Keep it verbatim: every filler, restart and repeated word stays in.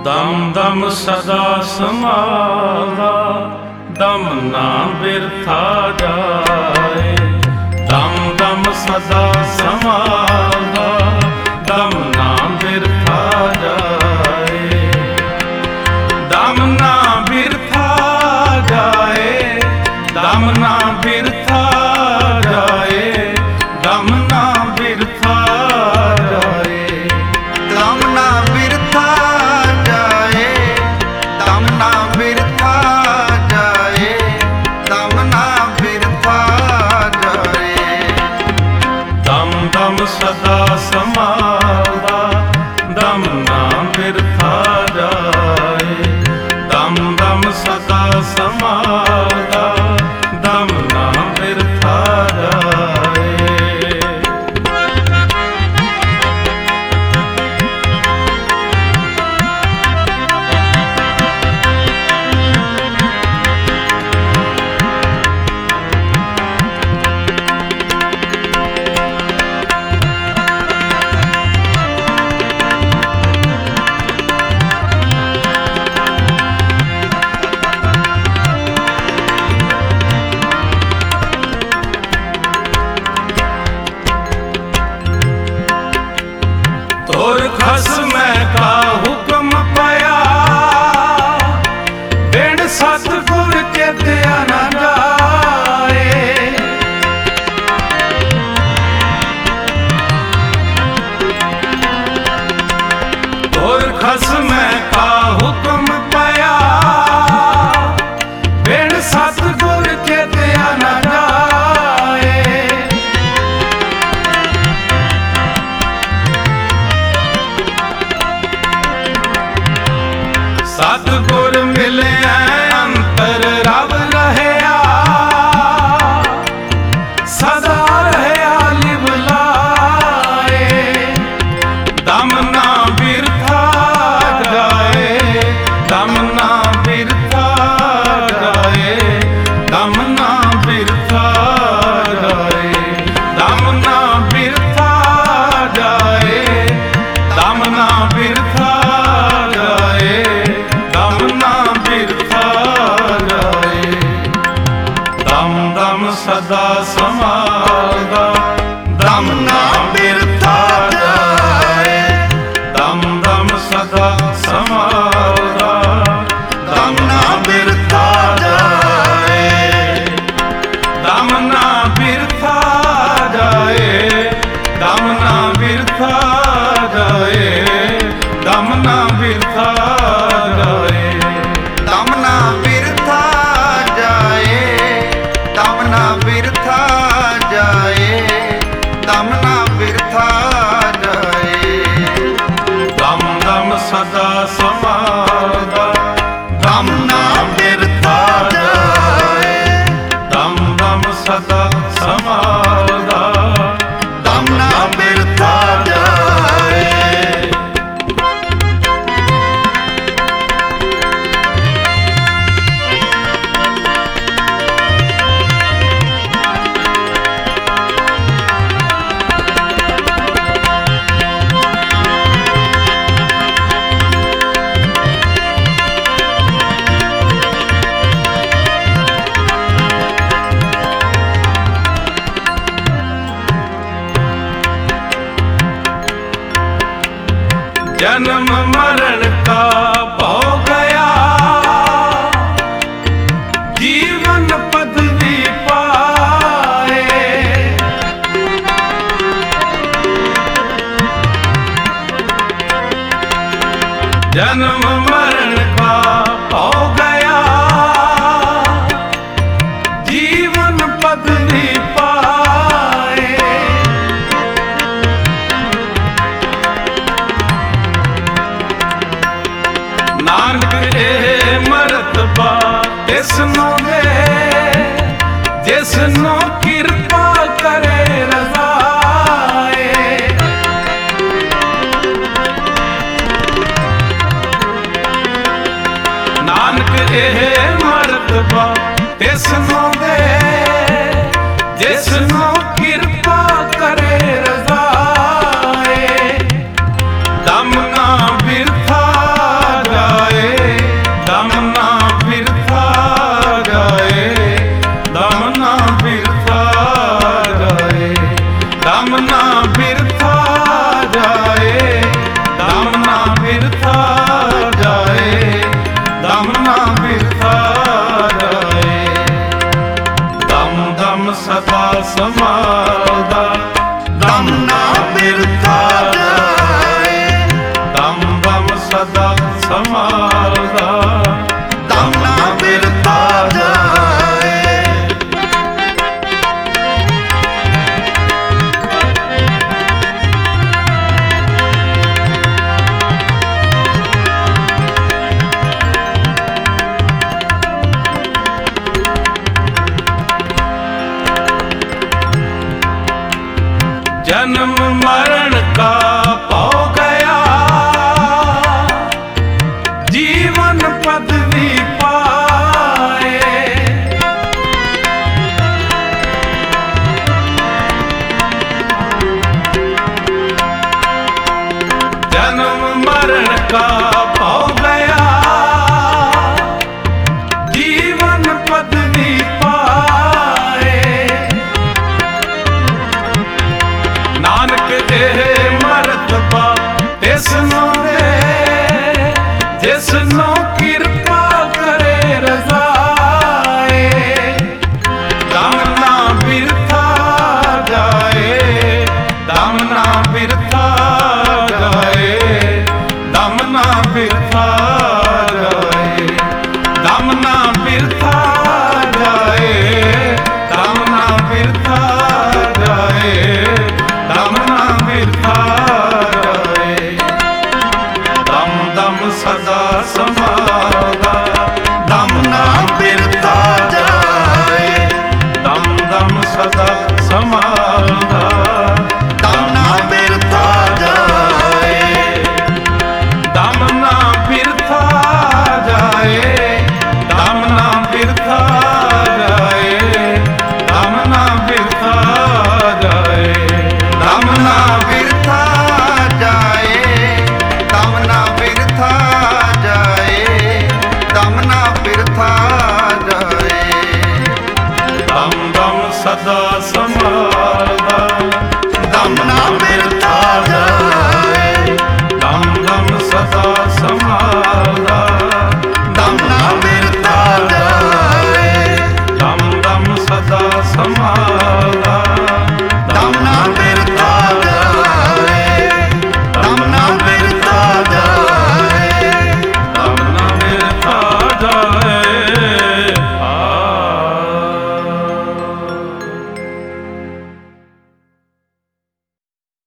ਦਮ ਦਮ ਸਦਾ ਸਮਾਦਾ, ਦਮ ਨਾ ਬਿਰਥਾ ਜਾਏ। ਦਮ ਦਮ ਸਦਾ ਸਮਾਦਾ, ਦਮ ਨਾ ਬਿਰਥਾ ਜਾਏ। ਦਮ ਨਾ ਬਿਰਥਾ ਜਾਏ, ਦਮ ਨਾ ਬਿਰਥਾ ਜਾਏ, ਦਮ ਨਾ ਬਿਰਥਾ ਜਾਏ। ਦਮ ਨਾ ਬਿਰਥਾ ਜਾਏ, ਦਮ ਨਾ ਬਿਰਥਾ ਜਾਏ, ਦਮ ਨਾ ਬਿਰਥਾ ਜਾਏ। ਦਮ ਦਮ ਸਦਾ ਸਮਾਦਾ, ਦਮ ਨਾ ਬਿਰਥਾ ਜਾਏ। ਦਮ ਦਮ ਸਦਾ ਸਮਾਦਾ, ਦਮ ਨਾ ਬਿਰਥਾ ਜਾਏ। ਤੋਰ ਖਸਮੈ ਕਾ ਹੁਕਮ ਪਿਆ, ਬਿਨ ਸਤਿਗੁਰ ਚੇਤਿਆ ਨਾ ਜਾਏ। ਤੋਰ ਖਸਮੈ ਕਾ ਹੁਕਮ ਪਿਆ, ਬਿਨ ਸਤਿਗੁਰ ਚੇਤਿਆ ਨਾ ਜਾਏ। ਸਤਿਗੁਰ ਮਿਲਿਆ ਅੰਤਰ ਰਵ ਰਹਿਆ, ਸਦਾ ਰਹਿਆ ਲਿਵ ਲਾਏ। ਦਮ ਨਾ ਬਿਰਥਾ ਜਾਏ, ਦਮ ਨਾ ਬਿਰਥਾ ਜਾਏ, ਦਮ ਨਾ ਬਿਰਥਾ ਜਾਏ। ਦਮ ਨਾ ਬਿਰਥਾ ਜਾਏ, ਦਮ ਨਾ ਬਿਰਥਾ ਜਾਏ, ਦਮ ਨਾ ਬਿਰਥਾ ਜਾਏ। ਦਮ ਦਮ ਸਦਾ ਸਮਾਦਾ, ਦਮ ਨਾ ਬਿਰਥਾ ਜਾਏ। ਦਮ ਦਮ ਸਦਾ ਸਮਾਦਾ, ਦਮ ਨਾ ਬਿਰਥਾ ਜਾਏ। ਦਮ ਨਾ ਬਿਰਥਾ ਜਾਏ, ਦਮ ਨਾ ਬਿਰਥਾ ਜਾਏ, ਦਮ ਨਾ ਬਿਰਥਾ ਜਾਏ। ਦਮ ਨਾ ਬਿਰਥਾ ਜਾਏ, ਦਮ ਨਾ ਬਿਰਥਾ ਜਾਏ, ਦਮ ਨਾ ਬਿਰਥਾ ਜਾਏ। ਦਮ ਦਮ ਸਦਾ ਸਮਾਦਾ, ਦਮ ਨਾ ਬਿਰਥਾ ਜਾਏ। ਦਮ ਦਮ ਸਦਾ ਸਮਾਦਾ, ਦਮ ਨਾ ਬਿਰਥਾ ਜਾਏ। जन्म मरण का भौ गया, जीवन पदवी पाए। जन्म मरण का भौ गया, जीवन पदवी पाए। नानक ए मरतबा तिसनु दे, जिसनु किरपा करे रज़ाए। नानक ए मरतबा तिसनु दे, जिसनु किरपा करे रज़ाए। दम ना बिरथा जाए, ਸੰਭਾਲਦਾ ਦਮ ਨਾ ਬਿਰਥਾ ਜਾਏ, ਦਮ ਦਮ ਸਦਾ ਸੰਭਾਲਦਾ ਦਮ ਨਾ ਬਿਰਥਾ ਜਾਏ। जन्म मरण का भौ गया, जीवन पदवी पाए। जन्म मरण का भौ गया, जीवन पदवी पाए। नानक ਇਹ ਮਰਤਬਾ ਤਿਸ ਨੂੰ ਦੇ, ਜਿਸ ਨੂੰ ਕਿਰਪਾ